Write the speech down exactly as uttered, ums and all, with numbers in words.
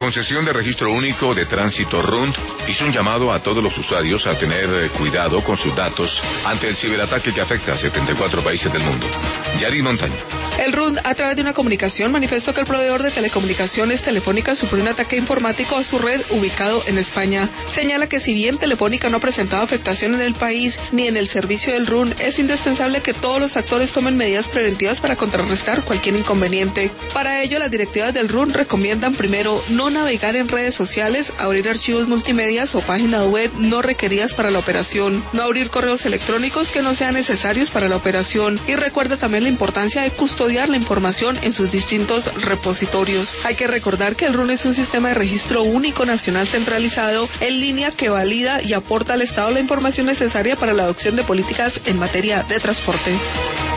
concesión de registro único de tránsito R U N D hizo un llamado a todos los usuarios a tener cuidado con sus datos ante el ciberataque que afecta a setenta y cuatro países del mundo. Yari Montaño. El R U N D, a través de una comunicación, manifestó que el proveedor de telecomunicaciones Telefónica sufrió un ataque informático a su red ubicado en España. Señala que si bien Telefónica no ha presentado afectación en el país ni en el servicio del R U N D, es indispensable que todos los actores tomen medidas preventivas para contrarrestar cualquier inconveniente. Para ello, las directivas del R U N D recomiendan primero no navegar en redes sociales, abrir archivos multimedias o páginas web no requeridas para la operación, no abrir correos electrónicos que no sean necesarios para la operación y recuerda también la importancia de custodiar la información en sus distintos repositorios. Hay que recordar que el R U N D es un sistema de registro único nacional centralizado en línea que valida y aporta al Estado la información necesaria para la adopción de políticas en materia de transporte.